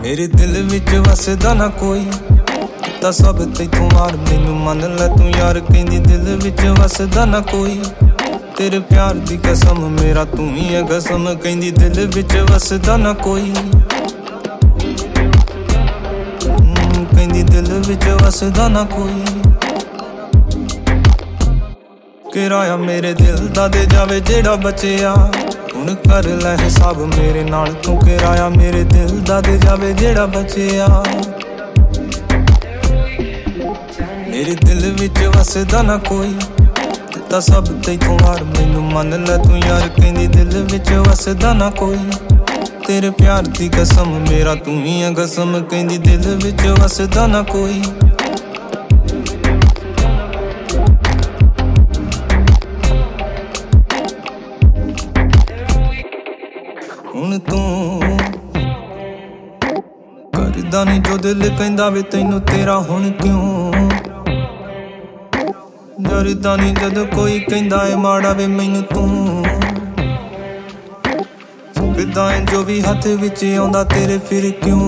मेरे दिल विच वसदा ना कोई, ता सब तैथों मार मैनू मन लै तू यार। कहंदी दिल विच वसदा ना कोई, तेरे प्यार दी कसम मेरा तू ही है कसम। कहंदी दिल विच वसदा ना कोई, कहंदी दिल विच वसदा ना कोई। किराया मेरे दिल दा दे जावे जेड़ा बचिया, हुण कर लै हिसाब मेरे नाल तू। किराया मेरे दिल दा दे जावे जेड़ा बचिया, मेरे दिल विच वसदा ना कोई, ता सब तैथों वार मैनू मन लै तू यार। कहंदी दिल विच वसदा ना कोई, तेरे प्यार दी कसम मेरा तू ही है कसम। कहंदी दिल विच वसदा ना कोई, हुण तू करदा नहीं जो दिल कहंदा वे तैनू तेरा हुण क्यों। डरदा नहीं जद कोई कहंदा है माड़ा वे मैनू तू। चुकदा है जो भी हथ विच आउंदा तेरे फिर क्यों।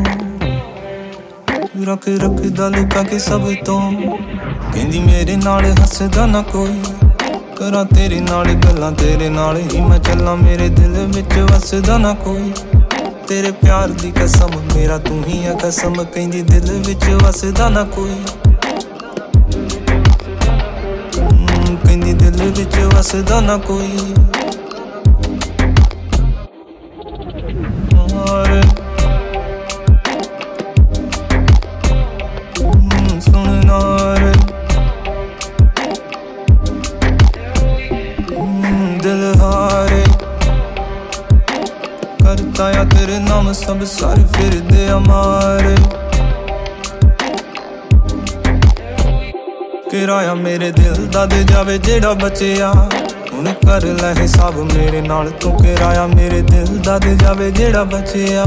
रख रखदा लुका के सब तो, कहंदी मेरे नाल हसदा ना कोई, करा तेरे नाल गल्लां तेरे नाल ही मैं चलां। मेरे दिल विच वसदा ना कोई, तेरे प्यार दी कसम मेरा तू ही है कसम। कहंदी दिल विच वसदा ना कोई, कहंदी दिल विच वसदा ना कोई। सुनना रे दिल हारे, करता या तेरे नाम सब सारे फिर दे हमारे। किराया मेरे दिल दा दे जावे जेड़ा बचिया, हुण कर लै हिसाब मेरे नाल तू। किराया मेरे दिल दा दे जावे जेड़ा बचिया,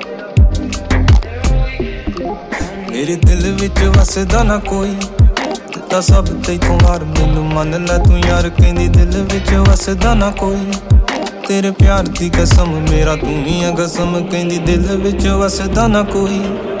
मेरे दिल विच वसदा ना कोई, ता सब तैथों वार मैनू मन लै तू यार। कहंदी दिल विच वसदा ना कोई, तेरे प्यार दी कसम मेरा तू ही है कसम। कहंदी दिल विच वसदा ना कोई।